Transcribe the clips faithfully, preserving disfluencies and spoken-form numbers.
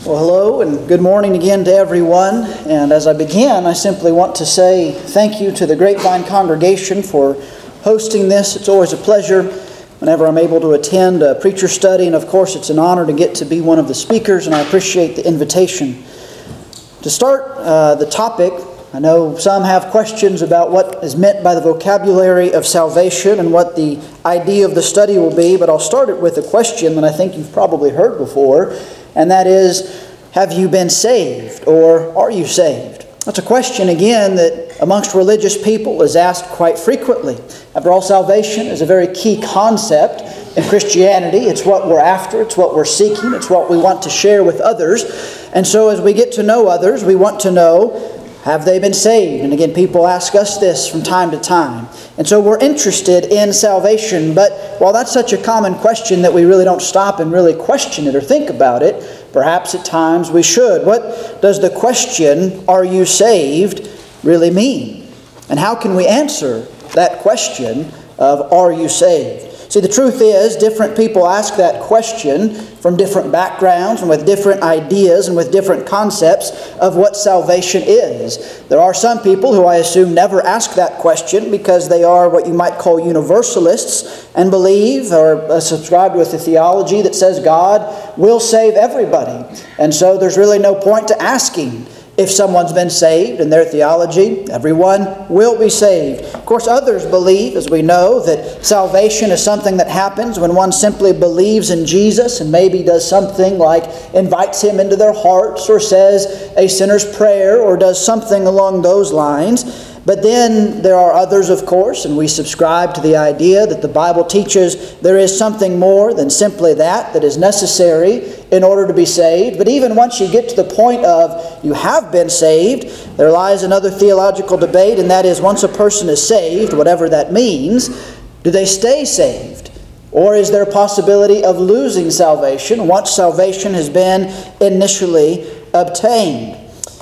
Well, hello and good morning again to everyone. And as I begin, I simply want to say thank you to the Grapevine congregation for hosting this. It's always a pleasure whenever I'm able to attend a preacher study, and of course it's an honor to get to be one of the speakers, and I appreciate the invitation. To start uh, the topic, I know some have questions about what is meant by the vocabulary of salvation and what the idea of the study will be, but I'll start it with a question that I think you've probably heard before, and that is, have you been saved, or are you saved? That's a question, again, that amongst religious people is asked quite frequently. After all, salvation is a very key concept in Christianity. It's what we're after, it's what we're seeking, it's what we want to share with others. And so as we get to know others, we want to know, have they been saved? And again, people ask us this from time to time. And so we're interested in salvation, but while that's such a common question that we really don't stop and really question it or think about it, perhaps at times we should. What does the question, are you saved, really mean? And how can we answer that question of, are you saved? See, the truth is, different people ask that question from different backgrounds and with different ideas and with different concepts of what salvation is. There are some people who I assume never ask that question because they are what you might call universalists and believe or subscribe with a theology that says God will save everybody. And so there's really no point to asking if someone's been saved. In their theology, everyone will be saved. Of course, others believe, as we know, that salvation is something that happens when one simply believes in Jesus and maybe does something like invites Him into their hearts or says a sinner's prayer or does something along those lines. But then there are others, of course, and we subscribe to the idea that the Bible teaches there is something more than simply that that is necessary in order to be saved. But even once you get to the point of you have been saved, there lies another theological debate, and that is once a person is saved, whatever that means, do they stay saved? Or is there a possibility of losing salvation once salvation has been initially obtained?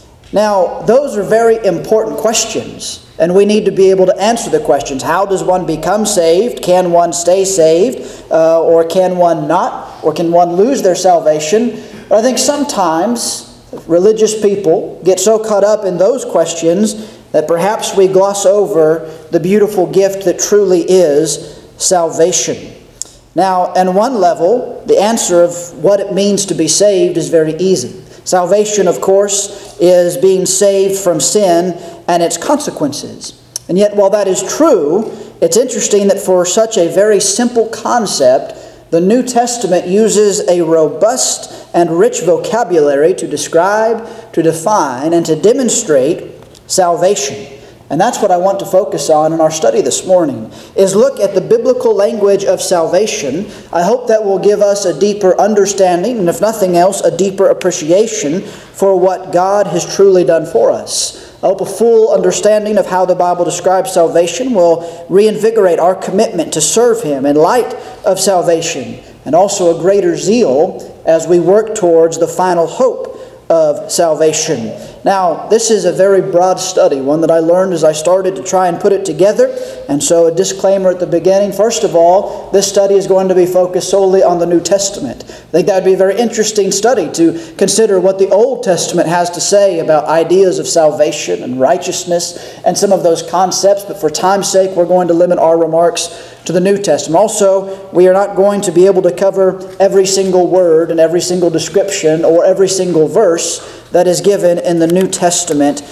Now, those are very important questions, and we need to be able to answer the questions. How does one become saved? Can one stay saved? Uh, or can one not? Or can one lose their salvation? But I think sometimes religious people get so caught up in those questions that perhaps we gloss over the beautiful gift that truly is salvation. Now, on one level, the answer of what it means to be saved is very easy. Salvation, of course, is being saved from sin and its consequences. And yet, while that is true, it's interesting that for such a very simple concept, the New Testament uses a robust and rich vocabulary to describe, to define, and to demonstrate salvation. And that's what I want to focus on in our study this morning, is look at the biblical language of salvation. I hope that will give us a deeper understanding, and if nothing else, a deeper appreciation for what God has truly done for us. I hope a full understanding of how the Bible describes salvation will reinvigorate our commitment to serve Him in light of salvation, and also a greater zeal as we work towards the final hope of salvation. Now, this is a very broad study, one that I learned as I started to try and put it together. And so a disclaimer at the beginning. First of all, this study is going to be focused solely on the New Testament. I think that would be a very interesting study to consider what the Old Testament has to say about ideas of salvation and righteousness and some of those concepts. But for time's sake, we're going to limit our remarks to the New Testament. Also, we are not going to be able to cover every single word and every single description or every single verse that is given in the New Testament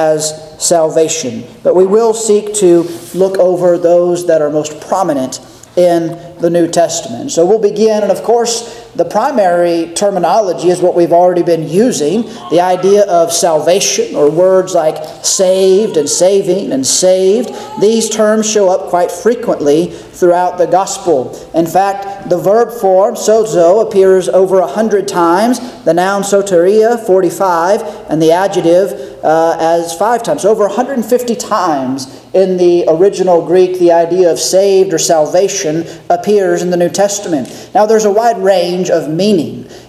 as salvation. But we will seek to look over those that are most prominent in the New Testament. So we'll begin, and of course, the primary terminology is what we've already been using, the idea of salvation, or words like saved and saving and saved. These terms show up quite frequently throughout the gospel. In fact, the verb form, sozo, appears over a hundred times, the noun soteria, forty-five, and the adjective uh, as five times. Over one hundred fifty times in the original Greek, the idea of saved or salvation appears in the New Testament. Now, there's a wide range of meaning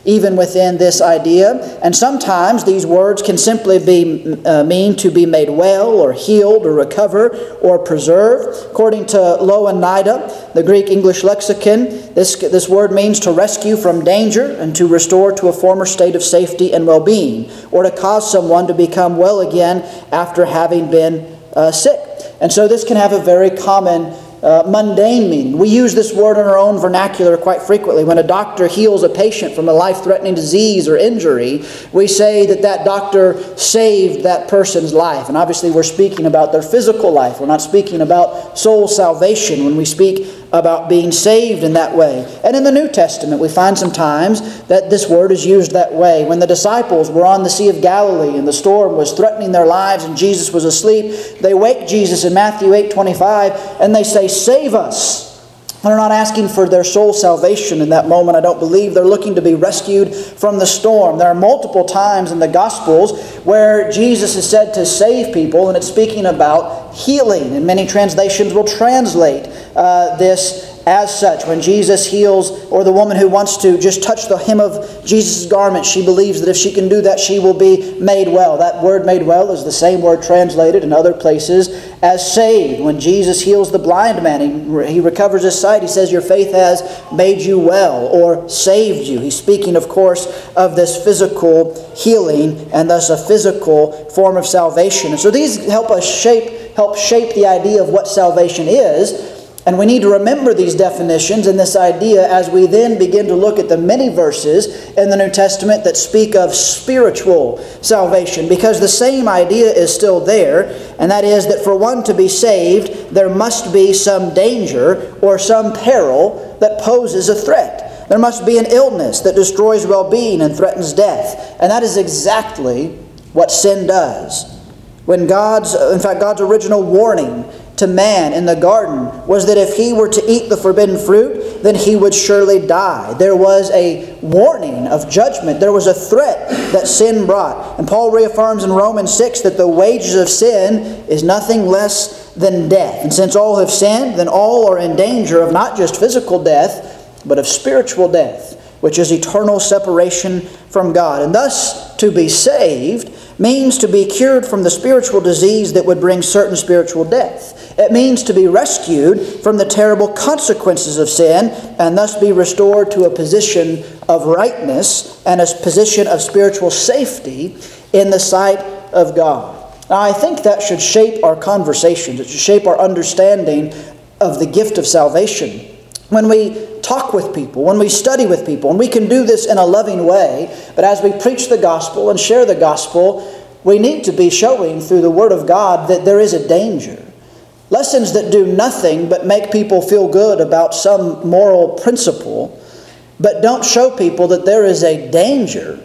even within this idea. And sometimes these words can simply be uh, mean to be made well or healed or recover or preserve. According to Louw-Nida, the Greek English lexicon, this, this word means to rescue from danger and to restore to a former state of safety and well-being, or to cause someone to become well again after having been uh, sick. And so this can have a very common Uh, mundane meaning. We use this word in our own vernacular quite frequently. When a doctor heals a patient from a life-threatening disease or injury, we say that that doctor saved that person's life. And obviously we're speaking about their physical life. We're not speaking about soul salvation when we speak about being saved in that way. And in the New Testament, we find sometimes that this word is used that way. When the disciples were on the Sea of Galilee and the storm was threatening their lives and Jesus was asleep, they wake Jesus in Matthew eight twenty-five and they say, "Save us." They're not asking for their soul salvation in that moment, I don't believe. They're looking to be rescued from the storm. There are multiple times in the Gospels where Jesus is said to save people, and it's speaking about healing. And many translations will translate uh, this as such. When Jesus heals, or the woman who wants to just touch the hem of Jesus' garment, she believes that if she can do that, she will be made well. That word "made well" is the same word translated in other places as saved. When Jesus heals the blind man, he, he recovers his sight. He says, "Your faith has made you well," or saved you. He's speaking, of course, of this physical healing and thus a physical form of salvation. And so these help us shape, help shape the idea of what salvation is. And we need to remember these definitions and this idea as we then begin to look at the many verses in the New Testament that speak of spiritual salvation, because the same idea is still there, and that is that for one to be saved, there must be some danger or some peril that poses a threat. There must be an illness that destroys well-being and threatens death. And that is exactly what sin does. When God's, in fact, God's original warning to man in the garden was that if he were to eat the forbidden fruit, then he would surely die. There was a warning of judgment. There was a threat that sin brought. And Paul reaffirms in Romans six that the wages of sin is nothing less than death. And since all have sinned, then all are in danger of not just physical death, but of spiritual death, which is eternal separation from God. And thus, to be saved means to be cured from the spiritual disease that would bring certain spiritual death. It means to be rescued from the terrible consequences of sin and thus be restored to a position of rightness and a position of spiritual safety in the sight of God. Now, I think that should shape our conversations. It should shape our understanding of the gift of salvation. When we talk with people, when we study with people, and we can do this in a loving way, but as we preach the gospel and share the gospel, we need to be showing through the Word of God that there is a danger. Lessons that do nothing but make people feel good about some moral principle, but don't show people that there is a danger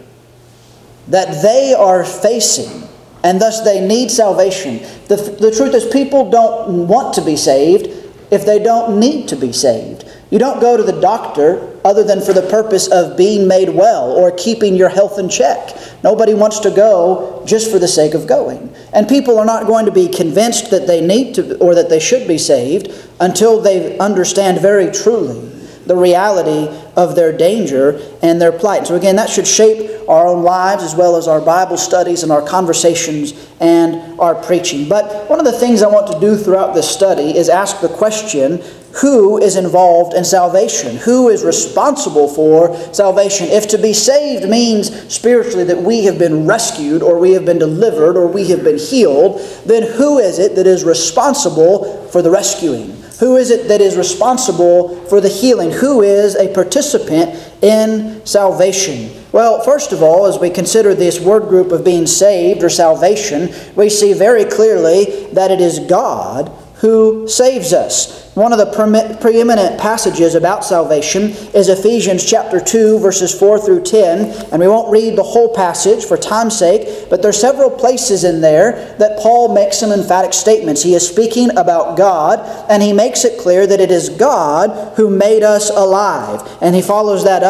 that they are facing, and thus they need salvation. The, the truth is, people don't want to be saved if they don't need to be saved. You don't go to the doctor other than for the purpose of being made well or keeping your health in check. Nobody wants to go just for the sake of going. And people are not going to be convinced that they need to or that they should be saved until they understand very truly the reality of their danger and their plight. So again, that should shape our own lives as well as our Bible studies and our conversations and our preaching. But one of the things I want to do throughout this study is ask the question, who is involved in salvation? Who is responsible for salvation? If to be saved means spiritually that we have been rescued or we have been delivered or we have been healed, then who is it that is responsible for the rescuing? Who is it that is responsible for the healing? Who is a participant in salvation? Well, first of all, as we consider this word group of being saved or salvation, we see very clearly that it is God who saves us. One of the preeminent passages about salvation is Ephesians chapter two, verses four through ten. And we won't read the whole passage for time's sake, but there are several places in there that Paul makes some emphatic statements. He is speaking about God, and he makes it clear that it is God who made us alive. And he follows that up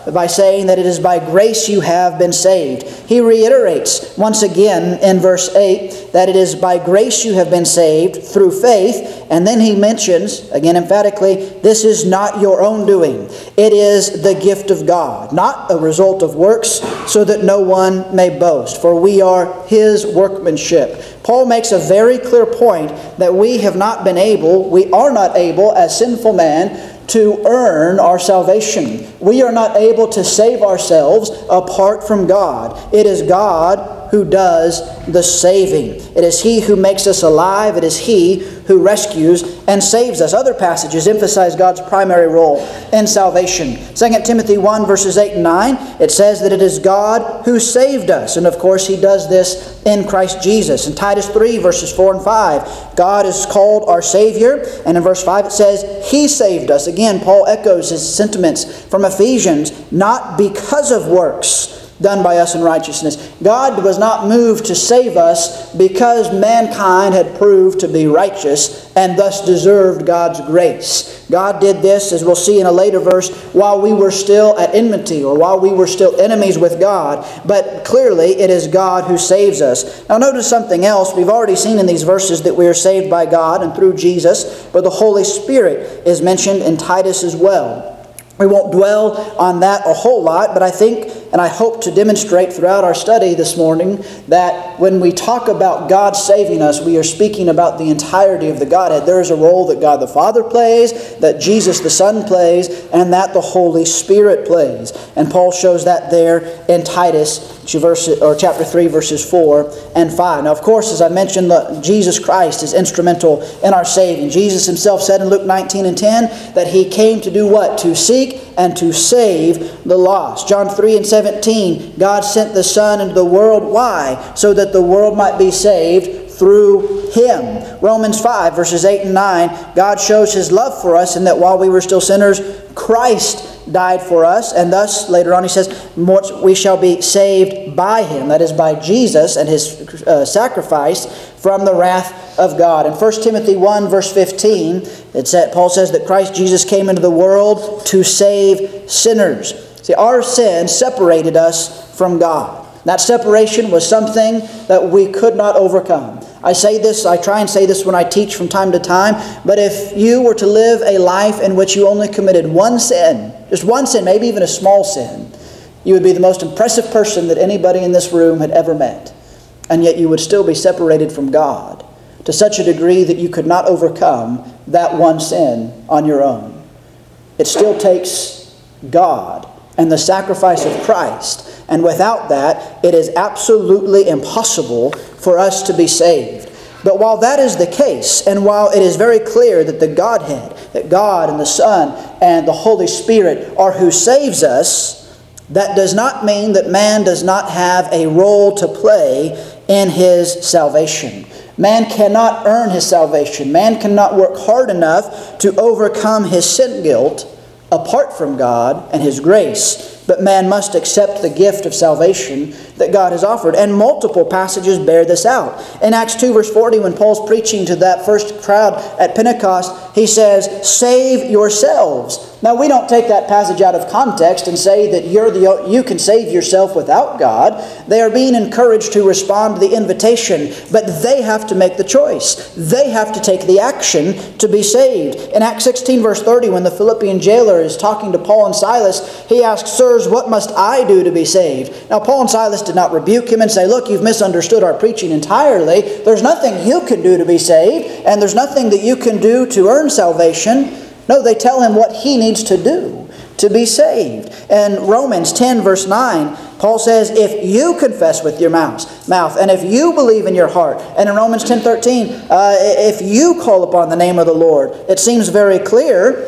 by saying that it is by grace you have been saved. He reiterates once again in verse eight that it is by grace you have been saved through faith. And then he mentions, again emphatically, this is not your own doing. It is the gift of God, not a result of works, so that no one may boast. For we are His workmanship. Paul makes a very clear point that we have not been able, we are not able as sinful man to earn our salvation. We are not able to save ourselves apart from God. It is God who does the saving. It is He who makes us alive. It is He who rescues and saves us. Other passages emphasize God's primary role in salvation. Second Timothy one verses eight and nine, it says that it is God who saved us. And of course He does this in Christ Jesus. In Titus three verses four and five, God is called our Savior. And in verse five it says He saved us. Again, Paul echoes his sentiments from Ephesians, not because of works done by us in righteousness. God was not moved to save us because mankind had proved to be righteous and thus deserved God's grace. God did this, as we'll see in a later verse, while we were still at enmity, or while we were still enemies with God. But clearly it is God who saves us. Now notice something else. We've already seen in these verses that we are saved by God and through Jesus, but the Holy Spirit is mentioned in Titus as well. We won't dwell on that a whole lot, but I think and I hope to demonstrate throughout our study this morning that when we talk about God saving us, we are speaking about the entirety of the Godhead. There is a role that God the Father plays, that Jesus the Son plays, and that the Holy Spirit plays. And Paul shows that there in Titus or chapter three, verses four and five. Now, of course, as I mentioned, Jesus Christ is instrumental in our saving. Jesus Himself said in Luke nineteen and ten that He came to do what? To seek and to save the lost. John three and seventeen, God sent the Son into the world. Why? So that the world might be saved through Him. Romans five, verses eight and nine, God shows His love for us in that while we were still sinners, Christ died for us, and thus, later on he says, we shall be saved by Him, that is by Jesus and His uh, sacrifice, from the wrath of God. In First Timothy one, verse fifteen, it said, Paul says that Christ Jesus came into the world to save sinners. See, our sin separated us from God. That separation was something that we could not overcome. I say this, I try and say this when I teach from time to time, but if you were to live a life in which you only committed one sin, just one sin, maybe even a small sin, you would be the most impressive person that anybody in this room had ever met. And yet you would still be separated from God to such a degree that you could not overcome that one sin on your own. It still takes God and the sacrifice of Christ. And without that, it is absolutely impossible for us to be saved. But while that is the case, and while it is very clear that the Godhead, that God and the Son and the Holy Spirit are who saves us, that does not mean that man does not have a role to play in his salvation. Man cannot earn his salvation. Man cannot work hard enough to overcome his sin guilt apart from God and His grace. But man must accept the gift of salvation that God has offered. And multiple passages bear this out. In Acts two, verse forty, when Paul's preaching to that first crowd at Pentecost, he says, "Save yourselves." Now, we don't take that passage out of context and say that you're the, you can save yourself without God. They are being encouraged to respond to the invitation, but they have to make the choice. They have to take the action to be saved. In Acts sixteen, verse thirty, when the Philippian jailer is talking to Paul and Silas, he asks, "Sirs, what must I do to be saved?" Now, Paul and Silas did not rebuke him and say, "Look, you've misunderstood our preaching entirely. There's nothing you can do to be saved, and there's nothing that you can do to earn salvation." No, they tell him what he needs to do to be saved. In Romans ten, verse nine, Paul says, if you confess with your mouth, mouth, and if you believe in your heart, and in Romans ten thirteen, uh, if you call upon the name of the Lord, it seems very clear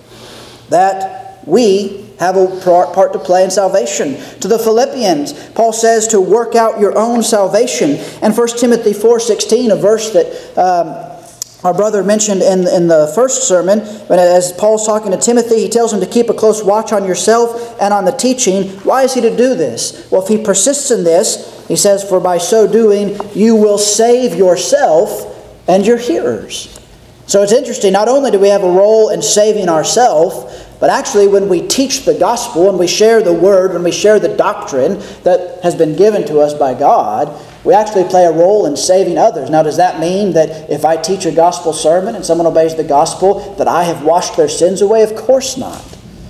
that we have a part to play in salvation. To the Philippians, Paul says to work out your own salvation. And First Timothy four sixteen, a verse that um, our brother mentioned in, in the first sermon, but as Paul's talking to Timothy, he tells him to keep a close watch on yourself and on the teaching. Why is he to do this? Well, if he persists in this, he says, for by so doing, you will save yourself and your hearers. So it's interesting, not only do we have a role in saving ourselves, But actually, when we teach the gospel, when we share the word, when we share the doctrine that has been given to us by God, we actually play a role in saving others. Now, does that mean that if I teach a gospel sermon and someone obeys the gospel, that I have washed their sins away? Of course not.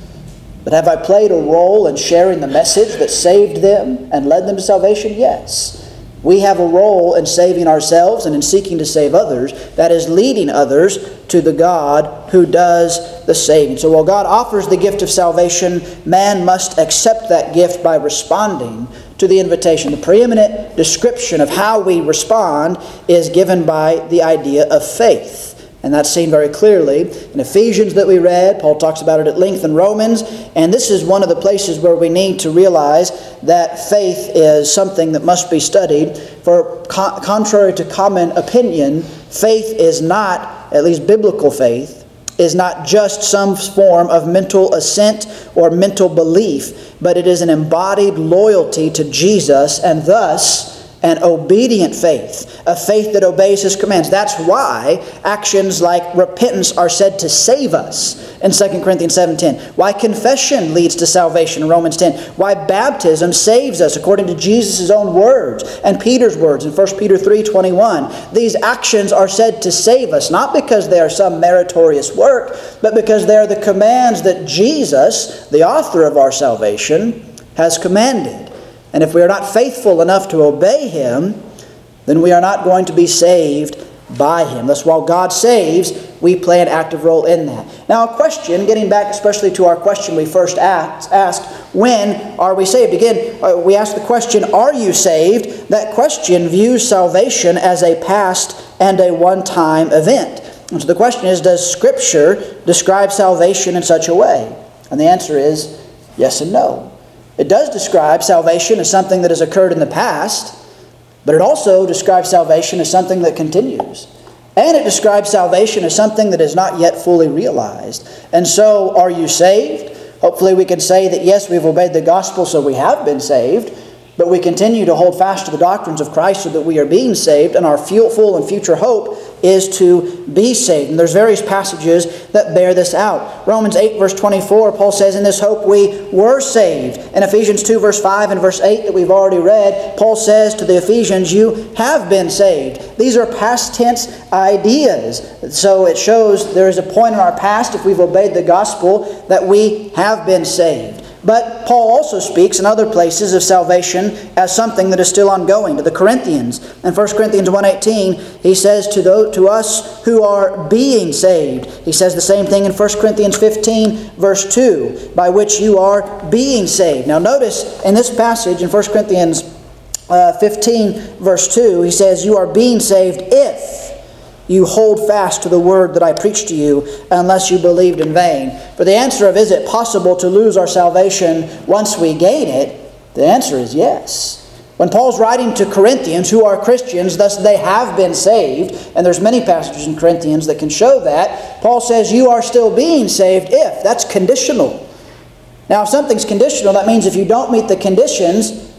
But have I played a role in sharing the message that saved them and led them to salvation? Yes. We have a role in saving ourselves and in seeking to save others. That is leading others to the God who does the saving. So while God offers the gift of salvation, man must accept that gift by responding to the invitation. The preeminent description of how we respond is given by the idea of faith. And that's seen very clearly in Ephesians that we read. Paul talks about it at length in Romans. And this is one of the places where we need to realize that faith is something that must be studied. For co- contrary to common opinion, faith is not, at least biblical faith, is not just some form of mental assent or mental belief, but it is an embodied loyalty to Jesus and thus an obedient faith, a faith that obeys His commands. That's why actions like repentance are said to save us in Second Corinthians seven ten. Why confession leads to salvation in Romans ten. Why baptism saves us according to Jesus' own words and Peter's words in First Peter three twenty-one. These actions are said to save us, not because they are some meritorious work, but because they are the commands that Jesus, the author of our salvation, has commanded. And if we are not faithful enough to obey Him, then we are not going to be saved by Him. Thus, while God saves, we play an active role in that. Now, a question, getting back especially to our question we first asked, asked when are we saved? Again, we ask the question, are you saved? That question views salvation as a past and a one-time event. And so the question is, does Scripture describe salvation in such a way? And the answer is yes and no. It does describe salvation as something that has occurred in the past, but it also describes salvation as something that continues. And it describes salvation as something that is not yet fully realized. And so, are you saved? Hopefully we can say that yes, we've obeyed the gospel, so we have been saved, but we continue to hold fast to the doctrines of Christ so that we are being saved, and our full and future hope is to be saved. And there's various passages that bear this out. Romans eight verse twenty-four, Paul says, in this hope we were saved. In Ephesians two verse five and verse eight that we've already read, Paul says to the Ephesians, you have been saved. These are past tense ideas. So it shows there is a point in our past, if we've obeyed the gospel, that we have been saved. But Paul also speaks in other places of salvation as something that is still ongoing. To the Corinthians, in First Corinthians one eighteen, he says to those, to us who are being saved. He says the same thing in First Corinthians fifteen, verse two, by which you are being saved. Now notice in this passage in First Corinthians uh, fifteen, verse two, he says, you are being saved if you hold fast to the word that I preached to you, unless you believed in vain. For the answer of, is it possible to lose our salvation once we gain it? The answer is yes. When Paul's writing to Corinthians who are Christians, thus they have been saved, and there's many passages in Corinthians that can show that, Paul says you are still being saved if. That's conditional. Now if something's conditional, that means if you don't meet the conditions,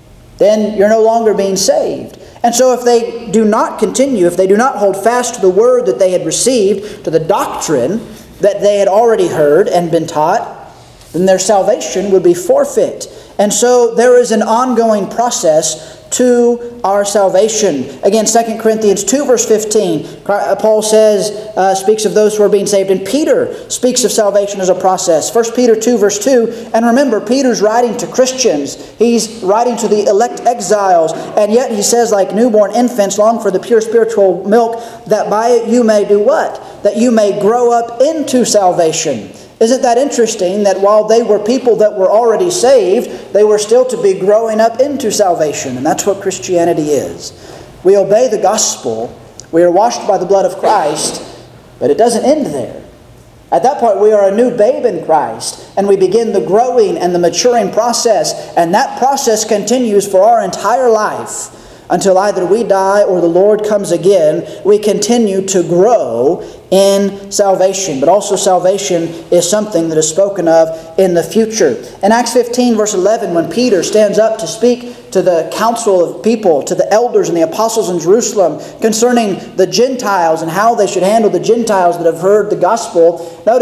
then you're no longer being saved. And so if they do not continue, if they do not hold fast to the word that they had received, to the doctrine that they had already heard and been taught, then their salvation would be forfeit. And so there is an ongoing process to our salvation. Again, Second Corinthians two verse fifteen, Paul says, uh, speaks of those who are being saved. And Peter speaks of salvation as a process. First Peter two verse two, and remember, Peter's writing to Christians. He's writing to the elect exiles. And yet he says, like newborn infants, long for the pure spiritual milk, that by it you may do what? That you may grow up into salvation. Isn't that interesting that while they were people that were already saved, they were still to be growing up into salvation? And that's what Christianity is. We obey the gospel. We are washed by the blood of Christ. But it doesn't end there. At that point, we are a new babe in Christ. And we begin the growing and the maturing process. And that process continues for our entire life. Until either we die or the Lord comes again, we continue to grow in salvation. But also salvation is something that is spoken of in the future. In Acts fifteen verse eleven, when Peter stands up to speak to the council of people, to the elders and the apostles in Jerusalem concerning the Gentiles and how they should handle the Gentiles that have heard the gospel, notice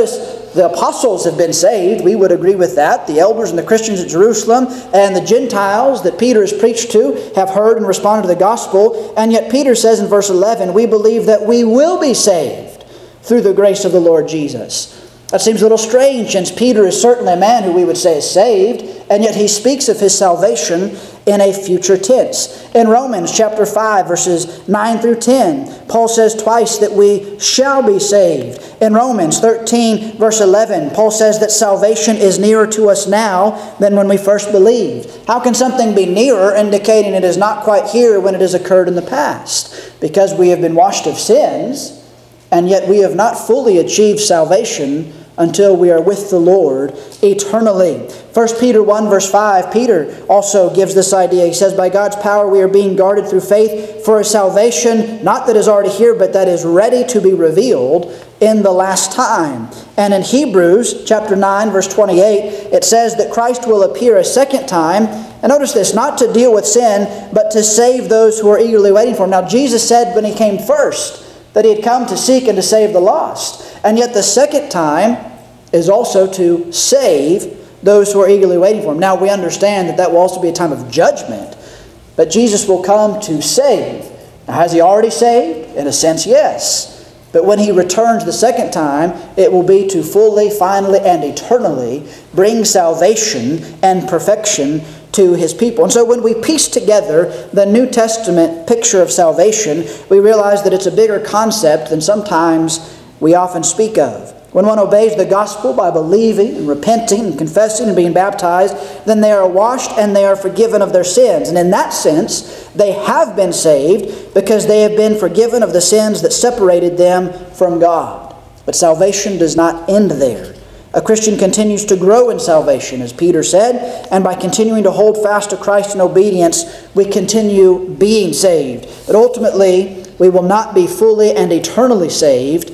the apostles have been saved. We would agree with that. The elders and the Christians at Jerusalem and the Gentiles that Peter has preached to have heard and responded to the gospel. And yet Peter says in verse eleven, we believe that we will be saved through the grace of the Lord Jesus. That seems a little strange, since Peter is certainly a man who we would say is saved, and yet he speaks of his salvation in a future tense. In Romans chapter five, verses nine through ten, Paul says twice that we shall be saved. In Romans thirteen, verse eleven, Paul says that salvation is nearer to us now than when we first believed. How can something be nearer, indicating it is not quite here when it has occurred in the past? Because we have been washed of sins, and yet we have not fully achieved salvation until we are with the Lord eternally. First Peter one verse five, Peter also gives this idea. He says, by God's power we are being guarded through faith for a salvation, not that is already here, but that is ready to be revealed in the last time. And in Hebrews chapter nine verse twenty-eight, it says that Christ will appear a second time. And notice this, not to deal with sin, but to save those who are eagerly waiting for Him. Now Jesus said when He came first that He had come to seek and to save the lost. And yet the second time is also to save those who are eagerly waiting for Him. Now we understand that that will also be a time of judgment. But Jesus will come to save. Now has He already saved? In a sense, yes. But when He returns the second time, it will be to fully, finally, and eternally bring salvation and perfection to His people. And so when we piece together the New Testament picture of salvation, we realize that it's a bigger concept than sometimes we often speak of. When one obeys the gospel by believing and repenting and confessing and being baptized, then they are washed and they are forgiven of their sins. And in that sense, they have been saved because they have been forgiven of the sins that separated them from God. But salvation does not end there. A Christian continues to grow in salvation, as Peter said, and by continuing to hold fast to Christ in obedience, we continue being saved. But ultimately, we will not be fully and eternally saved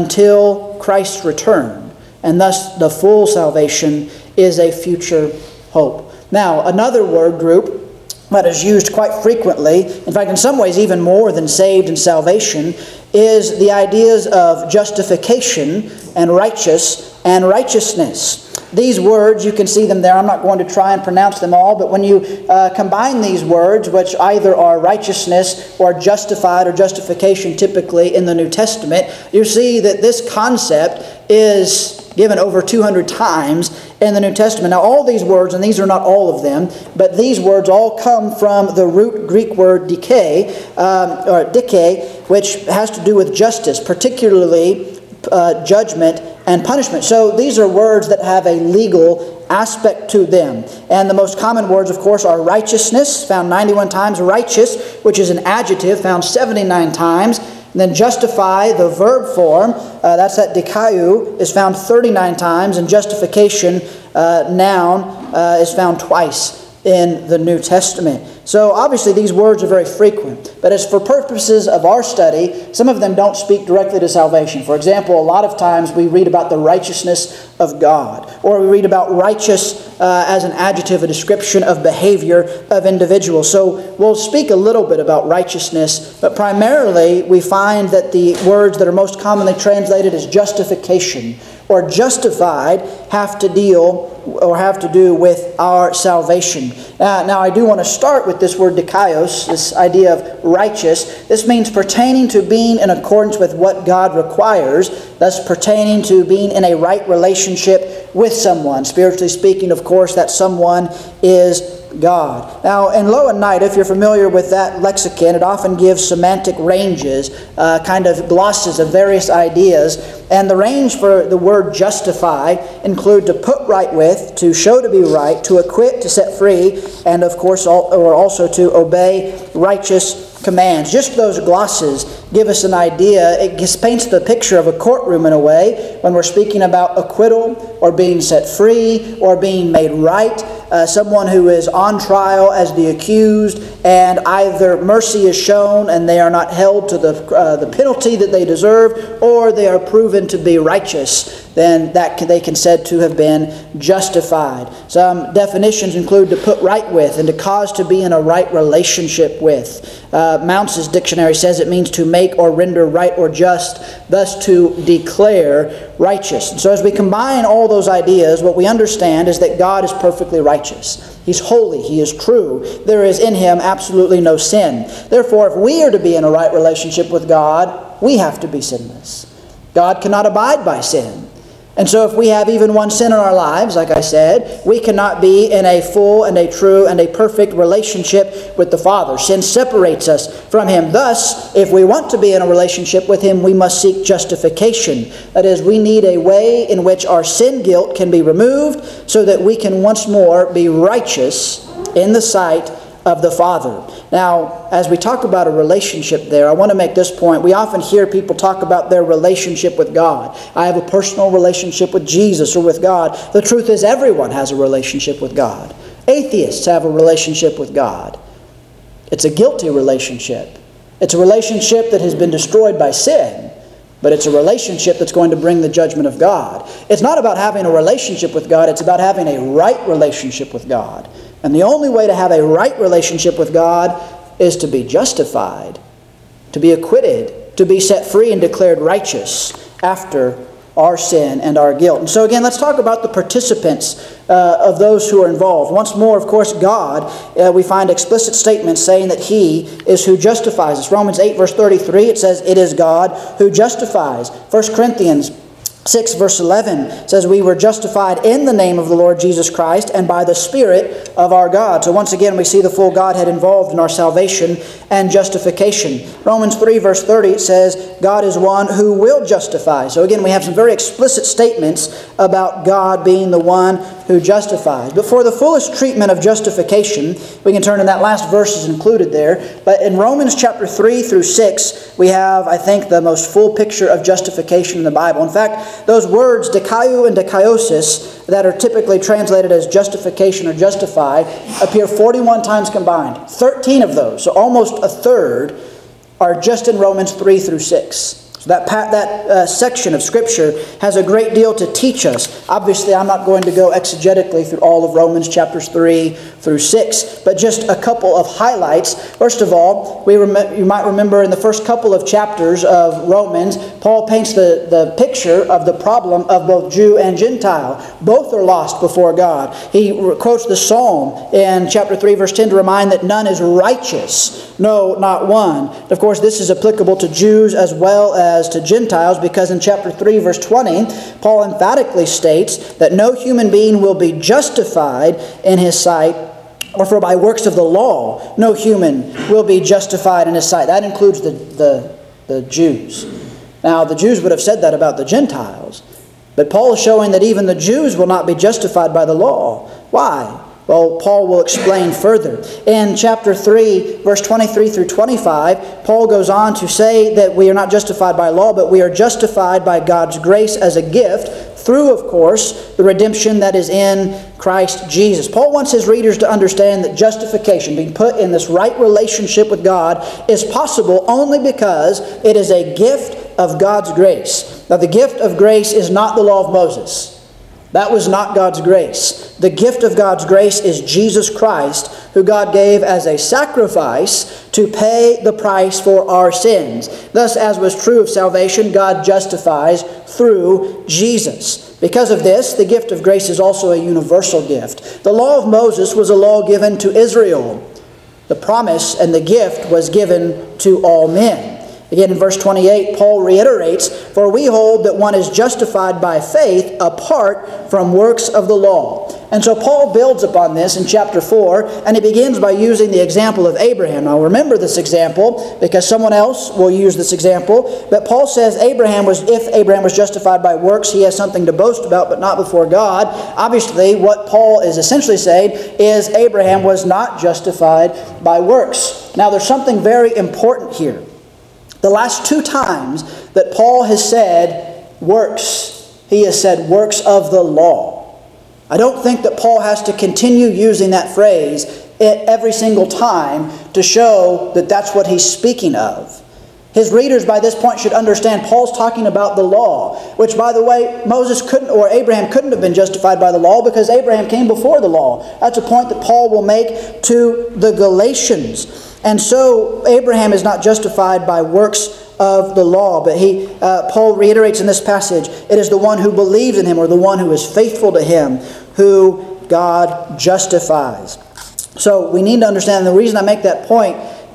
until Christ's return. And thus, the full salvation is a future hope. Now, another word group that is used quite frequently, in fact, in some ways even more than saved and salvation, is the ideas of justification and righteous and righteousness. These words, you can see them there. I'm not going to try and pronounce them all, but when you uh, combine these words, which either are righteousness or justified or justification typically in the New Testament, you see that this concept is given over two hundred times in the New Testament. Now all these words, and these are not all of them, but these words all come from the root Greek word dike, um, or dike, which has to do with justice, particularly uh, judgment and punishment. So these are words that have a legal aspect to them. And the most common words, of course, are righteousness, found ninety-one times, righteous, which is an adjective, found seventy-nine times. And then justify, the verb form, uh, that's that dikaiou, is found thirty-nine times. And justification, uh, noun, uh, is found twice in the New Testament. So obviously these words are very frequent, but as for purposes of our study, some of them don't speak directly to salvation. For example, a lot of times we read about the righteousness of God, or we read about righteous uh, as an adjective, a description of behavior of individuals. So we'll speak a little bit about righteousness, but primarily we find that the words that are most commonly translated as justification or justified have to deal or have to do with our salvation. Uh, now I do want to start with this word dikaios, this idea of righteous. This means pertaining to being in accordance with what God requires, thus pertaining to being in a right relationship with someone. Spiritually speaking, of course, that someone is God. Now, in Lohennite, if you're familiar with that lexicon, it often gives semantic ranges, uh, kind of glosses of various ideas. And the range for the word justify include to put right with, to show to be right, to acquit, to set free, and of course, all, or also to obey righteous commands. Just those glosses give us an idea. It just paints the picture of a courtroom in a way when we're speaking about acquittal or being set free or being made right. Uh, someone who is on trial as the accused, and either mercy is shown and they are not held to the uh, the penalty that they deserve, or they are proven to be righteous then that can, they can said to have been justified. Some definitions include to put right with and to cause to be in a right relationship with. Uh, Mounce's dictionary says it means to make or render right or just, thus to declare righteous. And so as we combine all those ideas, what we understand is that God is perfectly righteous. He's holy. He is true. There is in Him absolutely no sin. Therefore, if we are to be in a right relationship with God, we have to be sinless. God cannot abide by sin. And so if we have even one sin in our lives, like I said, we cannot be in a full and a true and a perfect relationship with the Father. Sin separates us from Him. Thus, if we want to be in a relationship with Him, we must seek justification. That is, we need a way in which our sin guilt can be removed so that we can once more be righteous in the sight of the Father. Now, as we talk about a relationship there, I want to make this point. We often hear people talk about their relationship with God. I have a personal relationship with Jesus or with God. The truth is, everyone has a relationship with God. Atheists have a relationship with God. It's a guilty relationship. It's a relationship that has been destroyed by sin, but it's a relationship that's going to bring the judgment of God. It's not about having a relationship with God. It's about having a right relationship with God. And the only way to have a right relationship with God is to be justified, to be acquitted, to be set free and declared righteous after our sin and our guilt. And so again, let's talk about the participants uh, of those who are involved. Once more, of course, God, uh, we find explicit statements saying that He is who justifies us. Romans eight verse thirty-three, it says, "It is God who justifies." First Corinthians six verse eleven says, "We were justified in the name of the Lord Jesus Christ and by the Spirit of our God." So once again, we see the full Godhead involved in our salvation and justification. Romans three verse thirty, it says, "God is one who will justify." So again, we have some very explicit statements about God being the one who justifies. But for the fullest treatment of justification, we can turn, in that last verse is included there, but in Romans chapter three through six, we have, I think, the most full picture of justification in the Bible. In fact, those words, dikaiou and dikaiosis, that are typically translated as justification or justify, appear forty-one times combined. thirteen of those, so almost a third, are just in Romans three through six. So that that uh, section of Scripture has a great deal to teach us. Obviously, I'm not going to go exegetically through all of Romans chapters three through six, but just a couple of highlights. First of all, we rem- you might remember in the first couple of chapters of Romans, Paul paints the, the picture of the problem of both Jew and Gentile. Both are lost before God. He quotes the Psalm in chapter three verse ten to remind that none is righteous, no, not one. Of course, this is applicable to Jews as well as as to Gentiles, because in chapter three verse twenty, Paul emphatically states that no human being will be justified in his sight, or for by works of the law no human will be justified in his sight. That includes the, the, the Jews. Now, the Jews would have said that about the Gentiles, but Paul is showing that even the Jews will not be justified by the law. Why? Well, Paul will explain further. In chapter three, verse twenty-three through twenty-five, Paul goes on to say that we are not justified by law, but we are justified by God's grace as a gift through, of course, the redemption that is in Christ Jesus. Paul wants his readers to understand that justification, being put in this right relationship with God, is possible only because it is a gift of God's grace. Now, the gift of grace is not the law of Moses. That was not God's grace. The gift of God's grace is Jesus Christ, who God gave as a sacrifice to pay the price for our sins. Thus, as was true of salvation, God justifies through Jesus. Because of this, the gift of grace is also a universal gift. The law of Moses was a law given to Israel. The promise and the gift was given to all men. Again, in verse twenty-eight, Paul reiterates, "For we hold that one is justified by faith apart from works of the law." And so Paul builds upon this in chapter four, and he begins by using the example of Abraham. Now remember this example, because someone else will use this example. But Paul says Abraham was, if Abraham was justified by works, he has something to boast about, but not before God. Obviously, what Paul is essentially saying is Abraham was not justified by works. Now there's something very important here. The last two times that Paul has said works, he has said works of the law. I don't think that Paul has to continue using that phrase every single time to show that that's what he's speaking of. His readers by this point should understand Paul's talking about the law, which, by the way, Moses couldn't, or Abraham couldn't have been justified by the law because Abraham came before the law. That's a point that Paul will make to the Galatians. And so Abraham is not justified by works of the law, but he, uh, Paul reiterates in this passage, it is the one who believes in him, or the one who is faithful to him, who God justifies. So we need to understand, the reason I make that point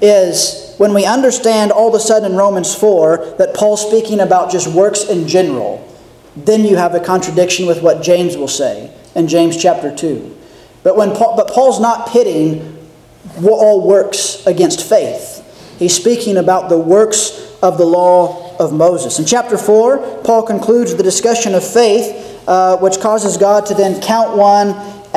is when we understand all of a sudden in Romans four that Paul's speaking about just works in general, then you have a contradiction with what James will say in James chapter two. But when Paul, but Paul's not pitting all works against faith. He's speaking about the works of the law of Moses. In chapter four, Paul concludes the discussion of faith, uh, which causes God to then count one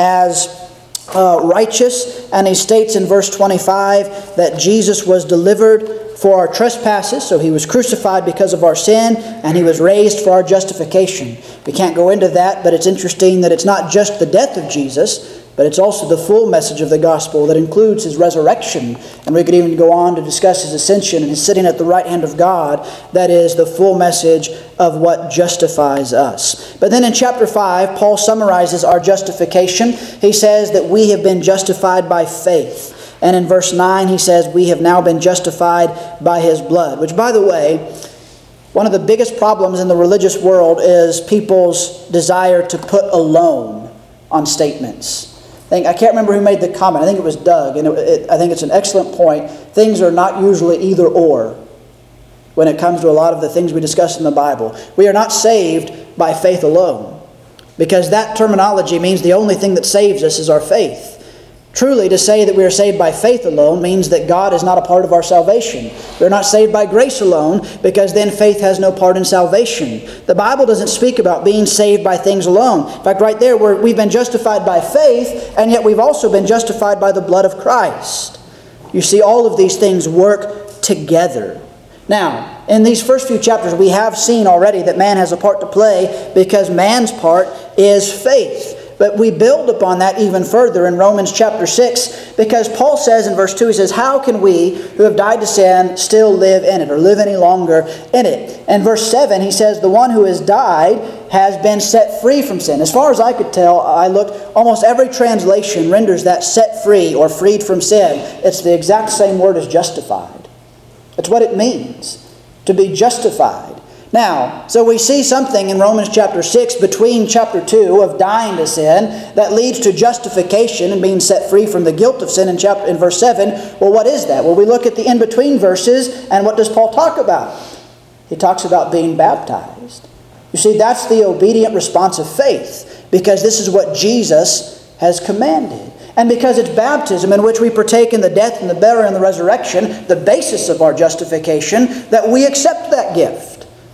as Uh, righteous, and he states in verse twenty-five that Jesus was delivered for our trespasses, so he was crucified because of our sin, and he was raised for our justification. We can't go into that, but it's interesting that it's not just the death of Jesus, but it's also the full message of the gospel that includes his resurrection. And we could even go on to discuss his ascension and his sitting at the right hand of God. That is the full message of what justifies us. But then in chapter five, Paul summarizes our justification. He says that we have been justified by faith. And in verse nine, he says, we have now been justified by his blood. Which, by the way, one of the biggest problems in the religious world is people's desire to put alone on statements. I think, I can't remember who made the comment. I think it was Doug. And it, it, I think it's an excellent point. Things are not usually either or when it comes to a lot of the things we discuss in the Bible. We are not saved by faith alone, because that terminology means the only thing that saves us is our faith. Truly, to say that we are saved by faith alone means that God is not a part of our salvation. We're not saved by grace alone, because then faith has no part in salvation. The Bible doesn't speak about being saved by things alone. In fact, right there, we're, we've been justified by faith, and yet we've also been justified by the blood of Christ. You see, all of these things work together. Now, in these first few chapters, we have seen already that man has a part to play, because man's part is faith. But we build upon that even further in Romans chapter six, because Paul says in verse two, he says, how can we who have died to sin still live in it, or live any longer in it? And verse seven, he says, the one who has died has been set free from sin. As far as I could tell, I looked, almost every translation renders that set free or freed from sin. It's the exact same word as justified. That's what it means, to be justified. Now, so we see something in Romans chapter six between chapter two of dying to sin that leads to justification and being set free from the guilt of sin in chapter in verse seven. Well, what is that? Well, we look at the in-between verses, and what does Paul talk about? He talks about being baptized. You see, that's the obedient response of faith, because this is what Jesus has commanded. And because it's baptism in which we partake in the death and the burial and the resurrection, the basis of our justification, that we accept that gift.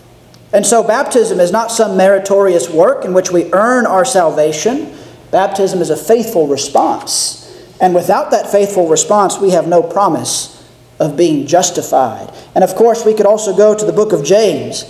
And so baptism is not some meritorious work in which we earn our salvation. Baptism is a faithful response. And without that faithful response, we have no promise of being justified. And of course, we could also go to the book of James,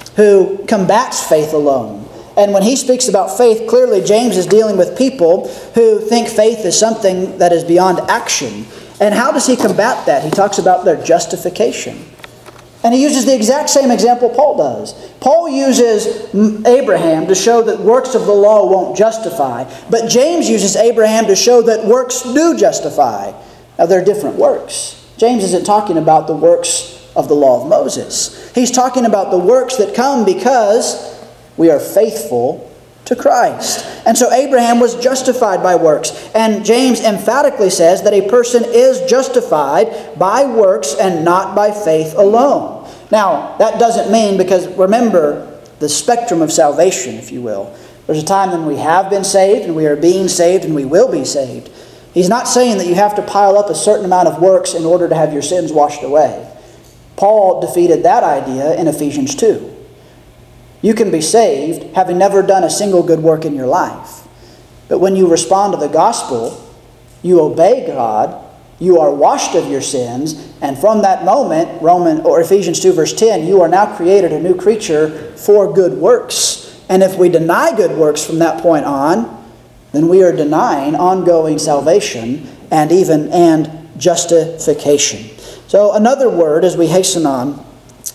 who combats faith alone. And when he speaks about faith, clearly James is dealing with people who think faith is something that is beyond action. And how does he combat that? He talks about their justification. And he uses the exact same example Paul does. Paul uses Abraham to show that works of the law won't justify. But James uses Abraham to show that works do justify. Now, they're different works. James isn't talking about the works of the law of Moses. He's talking about the works that come because we are faithful to Christ. And so Abraham was justified by works. And James emphatically says that a person is justified by works and not by faith alone. Now, that doesn't mean, because remember the spectrum of salvation, if you will. There's a time when we have been saved and we are being saved and we will be saved. He's not saying that you have to pile up a certain amount of works in order to have your sins washed away. Paul defeated that idea in Ephesians two. You can be saved having never done a single good work in your life. But when you respond to the gospel, you obey God, you are washed of your sins, and from that moment, Roman or Ephesians two verse ten, you are now created a new creature for good works. And if we deny good works from that point on, then we are denying ongoing salvation and even and justification. So another word as we hasten on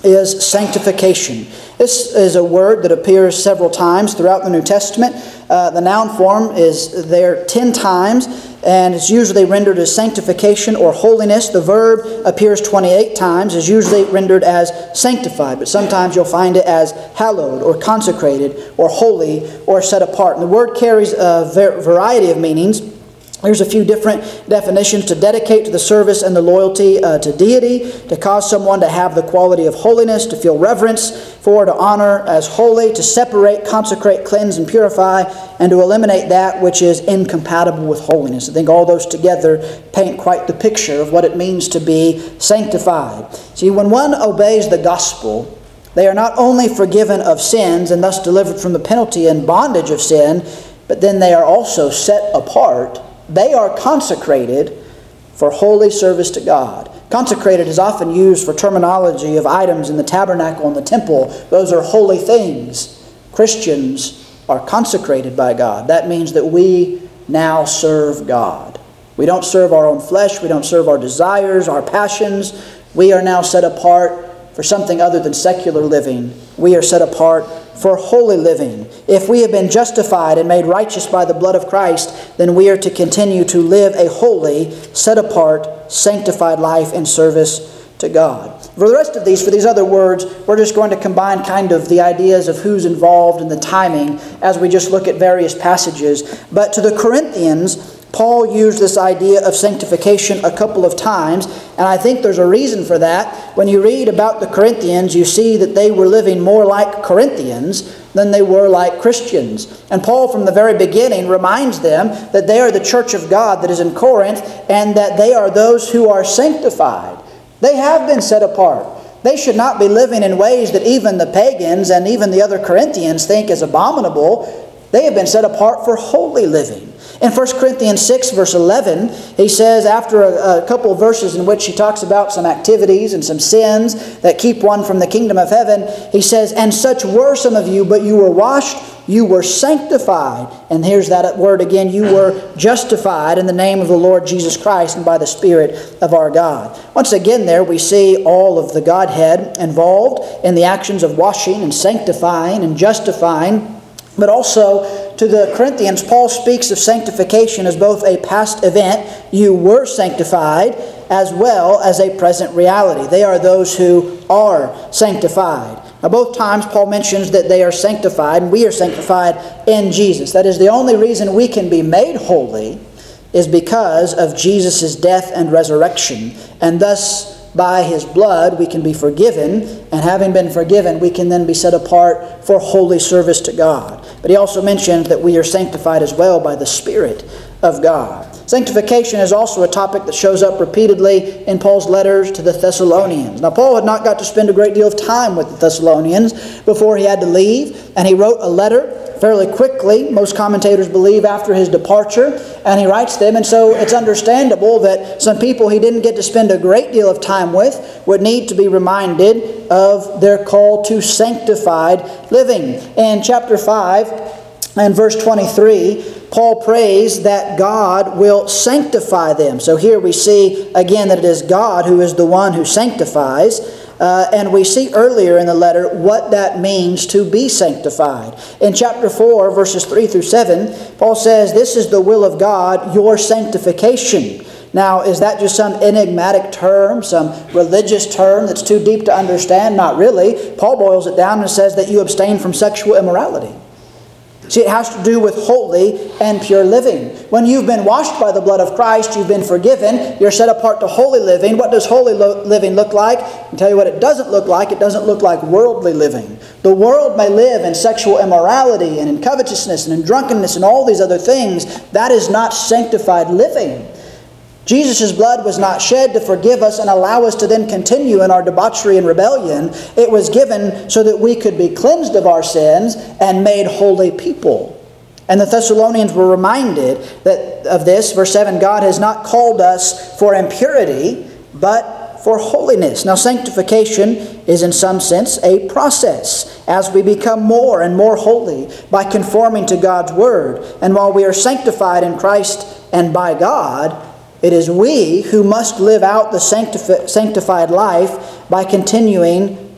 is sanctification. This is a word that appears several times throughout the New Testament. Uh, the noun form is there ten times, and it's usually rendered as sanctification or holiness. The verb appears twenty-eight times, is usually rendered as sanctified, but sometimes you'll find it as hallowed or consecrated or holy or set apart. And the word carries a variety of meanings. Here's a few different definitions: to dedicate to the service and the loyalty uh, to deity, to cause someone to have the quality of holiness, to feel reverence for, to honor as holy, to separate, consecrate, cleanse, and purify, and to eliminate that which is incompatible with holiness. I think all those together paint quite the picture of what it means to be sanctified. See, when one obeys the gospel, they are not only forgiven of sins and thus delivered from the penalty and bondage of sin, but then they are also set apart. They are consecrated for holy service to God. Consecrated is often used for terminology of items in the tabernacle and the temple. Those are holy things. Christians are consecrated by God. That means that we now serve God. We don't serve our own flesh. We don't serve our desires, our passions. We are now set apart for something other than secular living. We are set apart for holy living. If we have been justified and made righteous by the blood of Christ, then we are to continue to live a holy, set apart, sanctified life in service to God. For the rest of these, for these other words, we're just going to combine kind of the ideas of who's involved and the timing as we just look at various passages. But to the Corinthians, Paul used this idea of sanctification a couple of times, and I think there's a reason for that. When you read about the Corinthians, you see that they were living more like Corinthians than they were like Christians. And Paul, from the very beginning, reminds them that they are the church of God that is in Corinth, and that they are those who are sanctified. They have been set apart. They should not be living in ways that even the pagans and even the other Corinthians think is abominable. They have been set apart for holy living. In First Corinthians six, verse eleven, he says, after a, a couple of verses in which he talks about some activities and some sins that keep one from the kingdom of heaven, he says, "And such were some of you, but you were washed, you were sanctified." And here's that word again, you were justified in the name of the Lord Jesus Christ and by the Spirit of our God. Once again there we see all of the Godhead involved in the actions of washing and sanctifying and justifying. But also to the Corinthians, Paul speaks of sanctification as both a past event, you were sanctified, as well as a present reality. They are those who are sanctified. Now, both times Paul mentions that they are sanctified, and we are sanctified in Jesus. That is, the only reason we can be made holy is because of Jesus' death and resurrection. And thus, by His blood, we can be forgiven, and having been forgiven, we can then be set apart for holy service to God. But he also mentioned that we are sanctified as well by the Spirit of God. Sanctification is also a topic that shows up repeatedly in Paul's letters to the Thessalonians. Now, Paul had not got to spend a great deal of time with the Thessalonians before he had to leave, and he wrote a letter fairly quickly, most commentators believe, after his departure, and he writes them, and so it's understandable that some people he didn't get to spend a great deal of time with would need to be reminded of their call to sanctified living. In chapter five and verse twenty-three, Paul prays that God will sanctify them. So here we see again that it is God who is the one who sanctifies. Uh, and we see earlier in the letter what that means to be sanctified. In chapter four, verses three through seven, Paul says, "This is the will of God, your sanctification." Now, is that just some enigmatic term, some religious term that's too deep to understand? Not really. Paul boils it down and says that you abstain from sexual immorality. See, it has to do with holy and pure living. When you've been washed by the blood of Christ, you've been forgiven, you're set apart to holy living. What does holy lo- living look like? I'll tell you what it doesn't look like. It doesn't look like worldly living. The world may live in sexual immorality and in covetousness and in drunkenness and all these other things. That is not sanctified living. Jesus' blood was not shed to forgive us and allow us to then continue in our debauchery and rebellion. It was given so that we could be cleansed of our sins and made holy people. And the Thessalonians were reminded that of this. Verse seven, God has not called us for impurity, but for holiness. Now, sanctification is in some sense a process as we become more and more holy by conforming to God's Word. And while we are sanctified in Christ and by God, it is we who must live out the sanctifi- sanctified life by continuing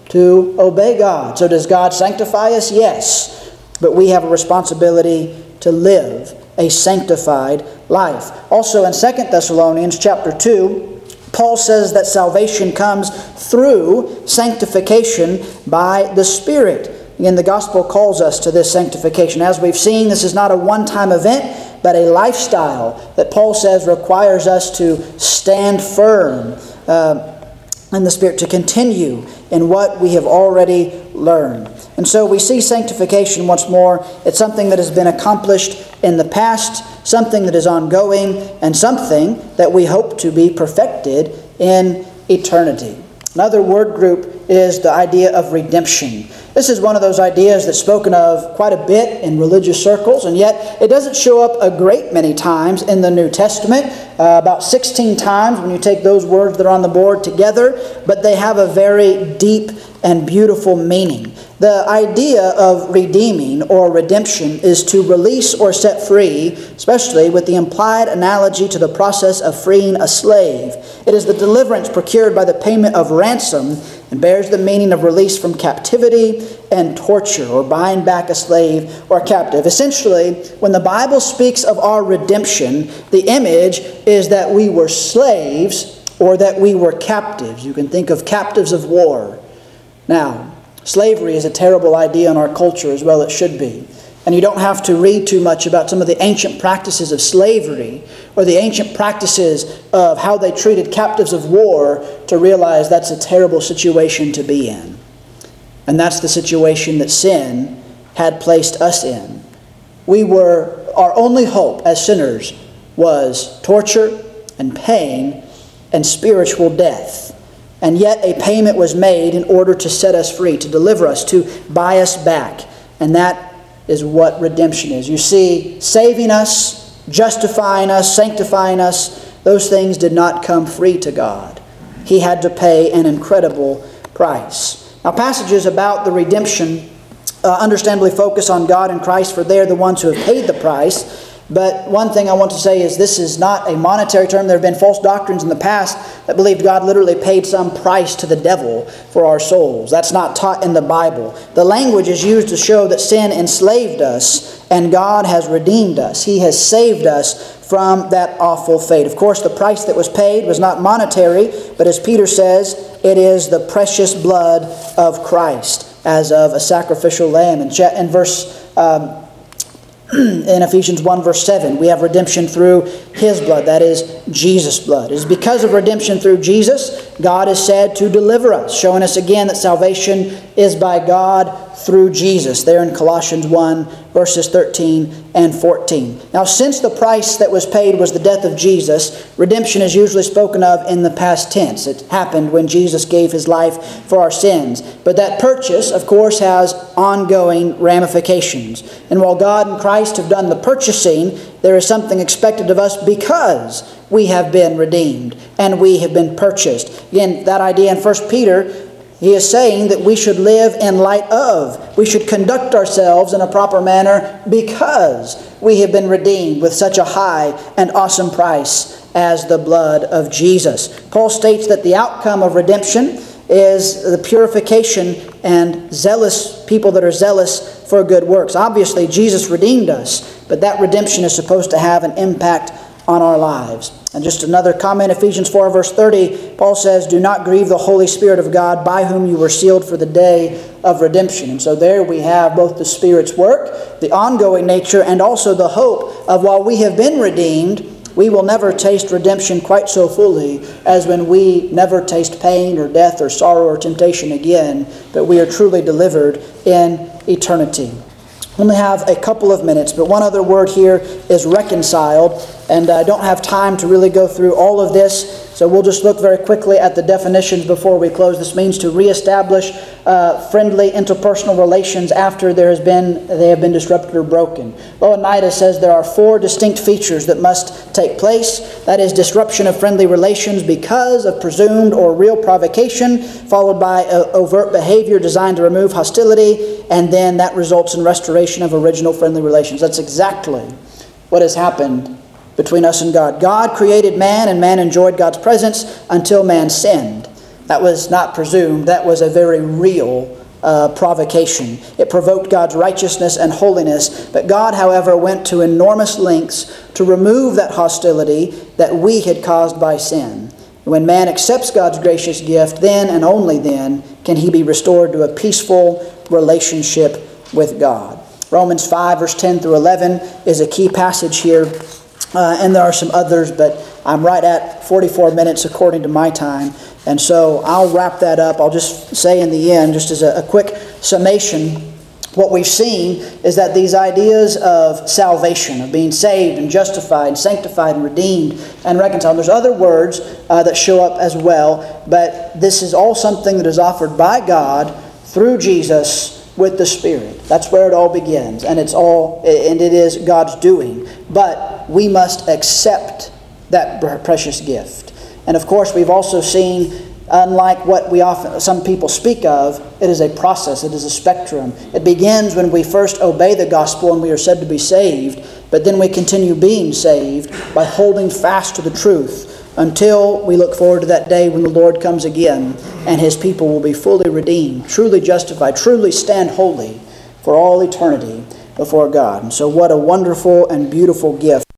to obey God. So does God sanctify us? Yes. But we have a responsibility to live a sanctified life. Also in Second Thessalonians chapter two, Paul says that salvation comes through sanctification by the Spirit. Again, the gospel calls us to this sanctification. As we've seen, this is not a one-time event, but a lifestyle that Paul says requires us to stand firm uh, in the Spirit, to continue in what we have already learned. And so we see sanctification once more. It's something that has been accomplished in the past, something that is ongoing, and something that we hope to be perfected in eternity. Another word group is the idea of redemption. This is one of those ideas that's spoken of quite a bit in religious circles, and yet it doesn't show up a great many times in the New Testament, uh, about sixteen times when you take those words that are on the board together, but they have a very deep and beautiful meaning. The idea of redeeming or redemption is to release or set free, especially with the implied analogy to the process of freeing a slave. It is the deliverance procured by the payment of ransom and bears the meaning of release from captivity and torture, or buying back a slave or a captive. Essentially, when the Bible speaks of our redemption, the image is that we were slaves or that we were captives. You can think of captives of war. Now, slavery is a terrible idea in our culture, as well it should be. And you don't have to read too much about some of the ancient practices of slavery or the ancient practices of how they treated captives of war to realize that's a terrible situation to be in. And that's the situation that sin had placed us in. We were, our only hope as sinners was torture and pain and spiritual death. And yet a payment was made in order to set us free, to deliver us, to buy us back. And that is what redemption is. You see, saving us, justifying us, sanctifying us, those things did not come free to God. He had to pay an incredible price. Now, passages about the redemption uh, understandably focus on God and Christ, for they are the ones who have paid the price. But one thing I want to say is this is not a monetary term. There have been false doctrines in the past that believed God literally paid some price to the devil for our souls. That's not taught in the Bible. The language is used to show that sin enslaved us and God has redeemed us. He has saved us from that awful fate. Of course, the price that was paid was not monetary, but as Peter says, it is the precious blood of Christ as of a sacrificial lamb. In, in verse um, in Ephesians one verse seven, we have redemption through His blood, that is Jesus' blood. It is because of redemption through Jesus, God is said to deliver us, showing us again that salvation is by God through Jesus, there in Colossians one verses thirteen and fourteen. Now, since the price that was paid was the death of Jesus, redemption is usually spoken of in the past tense. It happened when Jesus gave His life for our sins. But that purchase, of course, has ongoing ramifications. And while God and Christ have done the purchasing, there is something expected of us because we have been redeemed and we have been purchased. Again, that idea in First Peter, he is saying that we should live in light of, we should conduct ourselves in a proper manner because we have been redeemed with such a high and awesome price as the blood of Jesus. Paul states that the outcome of redemption is the purification and zealous people that are zealous for good works. Obviously, Jesus redeemed us, but that redemption is supposed to have an impact on our lives. And just another comment, Ephesians four verse thirty, Paul says, "Do not grieve the Holy Spirit of God, by whom you were sealed for the day of redemption." And so there we have both the Spirit's work, the ongoing nature, and also the hope of while we have been redeemed, we will never taste redemption quite so fully as when we never taste pain or death or sorrow or temptation again, but we are truly delivered in eternity. We only have a couple of minutes, but one other word here is reconciled, and I don't have time to really go through all of this, so we'll just look very quickly at the definitions before we close. This means to reestablish uh, friendly interpersonal relations after there has been they have been disrupted or broken. Louw-Nida says there are four distinct features that must take place. That is disruption of friendly relations because of presumed or real provocation, followed by uh, overt behavior designed to remove hostility, and then that results in restoration of original friendly relations. That's exactly what has happened between us and God. God created man, and man enjoyed God's presence until man sinned. That was not presumed. That was a very real uh, provocation. It provoked God's righteousness and holiness. But God, however, went to enormous lengths to remove that hostility that we had caused by sin. When man accepts God's gracious gift, then and only then can he be restored to a peaceful relationship with God. Romans five, verse ten through eleven is a key passage here. Uh, and there are some others, but I'm right at forty-four minutes according to my time. And so I'll wrap that up. I'll just say in the end, just as a, a quick summation, what we've seen is that these ideas of salvation, of being saved and justified, sanctified and redeemed and reconciled, there's other words uh, that show up as well, but this is all something that is offered by God through Jesus with the Spirit. That's where it all begins, and it's all, and it is God's doing. But we must accept that precious gift. And of course, we've also seen, unlike what we often some people speak of, it is a process, it is a spectrum. It begins when we first obey the gospel and we are said to be saved, but then we continue being saved by holding fast to the truth until we look forward to that day when the Lord comes again and His people will be fully redeemed, truly justified, truly stand holy for all eternity before God. And so what a wonderful and beautiful gift